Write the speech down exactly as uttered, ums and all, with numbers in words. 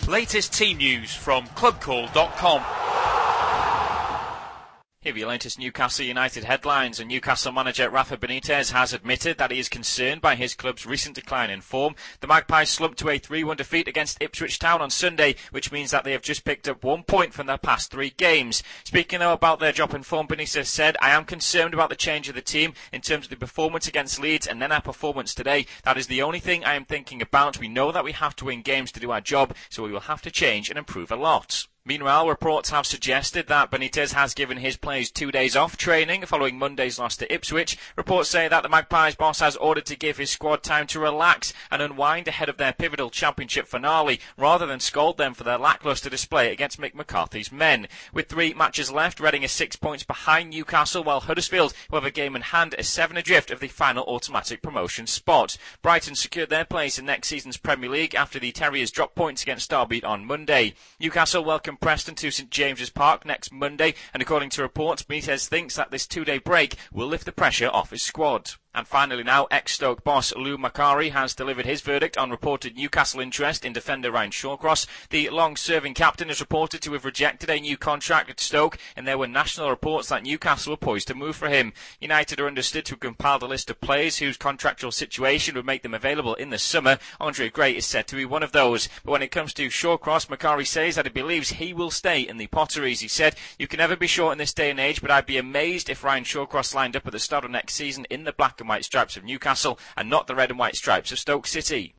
Latest team news from club call dot com. Here are your latest Newcastle United headlines, and Newcastle manager Rafa Benitez has admitted that he is concerned by his club's recent decline in form. The Magpies slumped to a three one defeat against Ipswich Town on Sunday, which means that they have just picked up one point from their past three games. Speaking though about their drop in form, Benitez said, "I am concerned about the change of the team in terms of the performance against Leeds and then our performance today. That is the only thing I am thinking about. We know that we have to win games to do our job, so we will have to change and improve a lot." Meanwhile, reports have suggested that Benitez has given his players two days off training following Monday's loss to Ipswich. Reports say that the Magpies boss has ordered to give his squad time to relax and unwind ahead of their pivotal championship finale, rather than scold them for their lacklustre display against Mick McCarthy's men. With three matches left, Reading is six points behind Newcastle, while Huddersfield, who have a game in hand, is seven adrift of the final automatic promotion spot. Brighton secured their place in next season's Premier League after the Terriers dropped points against Derby on Monday. Newcastle welcome Preston to St James's Park next Monday, and according to reports, Benitez thinks that this two-day break will lift the pressure off his squad. And finally now, ex-Stoke boss Lou Macari has delivered his verdict on reported Newcastle interest in defender Ryan Shawcross. The long-serving captain is reported to have rejected a new contract at Stoke, and there were national reports that Newcastle were poised to move for him. United are understood to have compiled a list of players whose contractual situation would make them available in the summer. Andre Gray is said to be one of those. But when it comes to Shawcross, Macari says that he believes he will stay in the Potteries. He said, "You can never be sure in this day and age, but I'd be amazed if Ryan Shawcross lined up at the start of next season in the black and white stripes of Newcastle and not the red and white stripes of Stoke City."